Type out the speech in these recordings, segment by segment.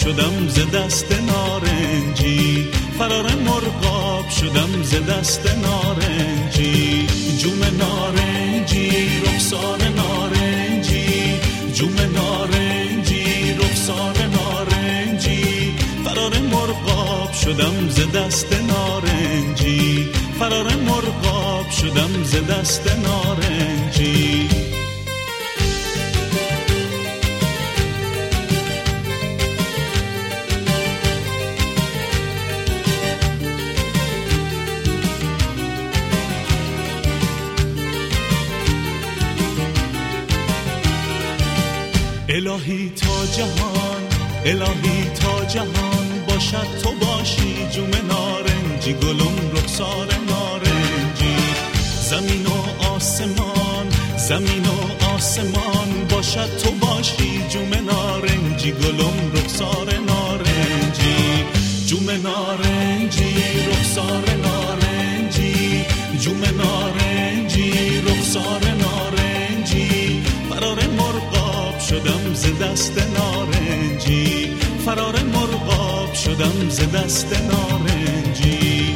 شدم ز دست نارنجی، فرار مرغاب شدم ز دست نارنجی. جوم نارنجی رخسار نارنجی، جوم نارنجی رخسار نارنجی، فرار مرغاب شدم ز دست نارنجی، فرار مرغاب شدم ز دست نارنجی. الهی تا جهان، الهی تا جهان باشد تو باشی جوم نارنجی، گلم رخسار نارنجی. زمین و آسمان، زمین و آسمان باشد تو باشی جوم نارنجی، گلم رخسار نارنجی. جوم نارنجی رخسار نارنجی، جوم نارنجی رخسار نارنجی، فرار مرغاب شدم ز دست نارنجی، فرار مرغاب شدم ز دست نارنجی.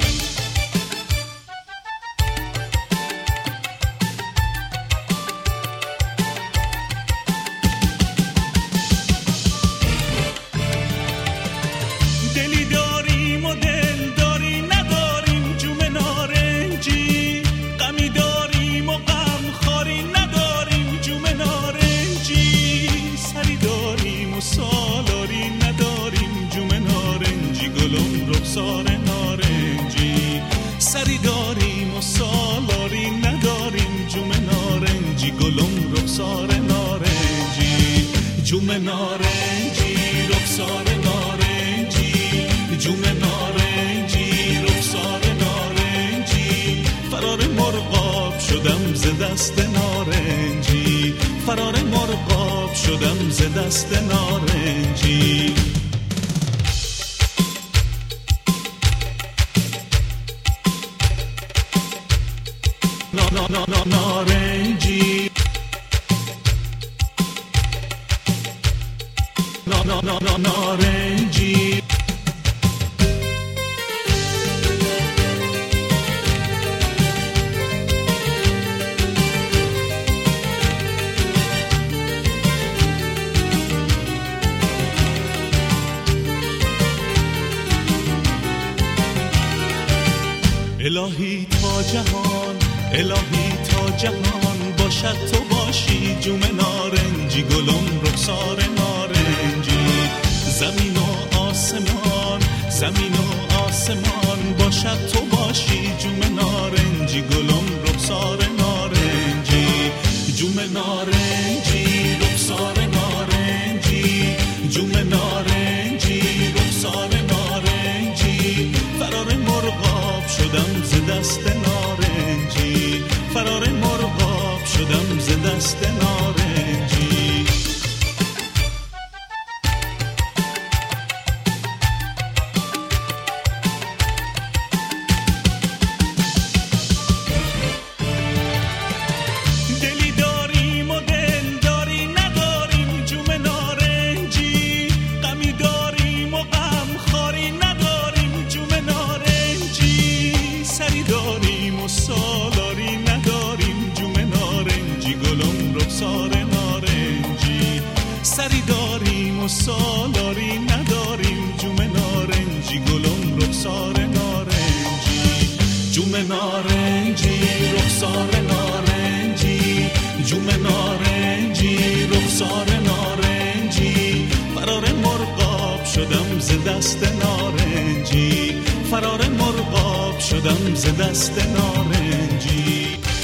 دلی داریم و دل داری نداریم جوم نارنجی، غمی داریم و غم خاری نداریم جوم نارنجی، سری داریم و سالاری نداریم جوم نارنجی، گلم رخسار نارنجی. سری داریم و سالاری نداریم جوم نارنجی، گلم رخسار نارنجی. جوم نارنجی رخسار نارنجی، جوم نارنجی رخسار نارنجی، فرار مرغاب شدم ز دست نارنجی، فرار مرغاب شدم ز دست نارنجی. نارنجی نارنجی. الهی تا جهان، الهی تا جهان باشد تو باشی جوم نارنجی، گلم رخسار نارنجی. زمین و آسمان، زمین و آسمان باشد تو باشی جوم نارنجی، گلم رخسار نارنجی. جوم نارنجی رخسار نارنجی، جوم نارنجی رخسار نارنجی، فرار مرغاب شدم ز دست نارنجی، فرار مرغاب شدم ز دست نارنجی. دلی داریم و دل داری نداریم جوم نارنجی، غمی داریم و غم خاری نداریم جوم نارنجی، سری داریم و سالاری نداریم جوم نارنجی، گلم رخسار نارنجی. سری داریم و سالاری نداریم جوم نارنجی، گلم رخسار نارنجی. جوم نارنجی رخسار نارنجی، جوم نارنجی رخسار نارنجی، فرار مرغاب شدم ز دست نارنجی، فرار مرغاب شدم ز دست نارنجی.